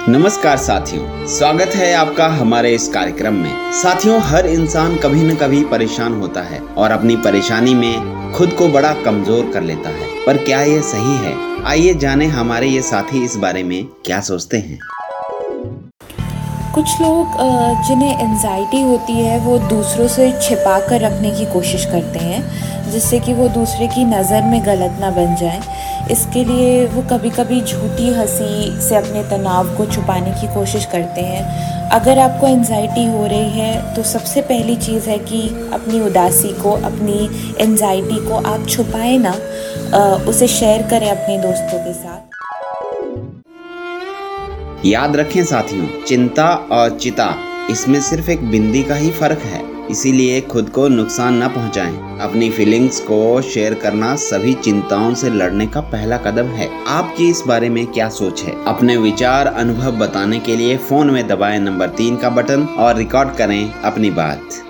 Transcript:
नमस्कार साथियों, स्वागत है आपका हमारे इस कार्यक्रम में। साथियों, हर इंसान कभी न कभी परेशान होता है और अपनी परेशानी में खुद को बड़ा कमजोर कर लेता है। पर क्या ये सही है? आइए जाने हमारे ये साथी इस बारे में क्या सोचते हैं। कुछ लोग जिन्हें एंजाइटी होती है वो दूसरों से छिपा कर रखने की कोशिश करते हैं, जिससे कि वो दूसरे की नज़र में गलत ना बन जाए। इसके लिए वो कभी कभी झूठी हंसी से अपने तनाव को छुपाने की कोशिश करते हैं। अगर आपको एंजाइटी हो रही है तो सबसे पहली चीज़ है कि अपनी उदासी को, अपनी एंजाइटी को आप छुपाएं ना, उसे शेयर करें अपने दोस्तों के साथ। याद रखें साथियों, चिंता और चिता, इसमें सिर्फ एक बिंदी का ही फर्क है। इसीलिए खुद को नुकसान न पहुंचाएं। अपनी फीलिंग्स को शेयर करना सभी चिंताओं से लड़ने का पहला कदम है। आपकी इस बारे में क्या सोच है? अपने विचार, अनुभव बताने के लिए फोन में दबाएं नंबर 3 का बटन और रिकॉर्ड करें अपनी बात।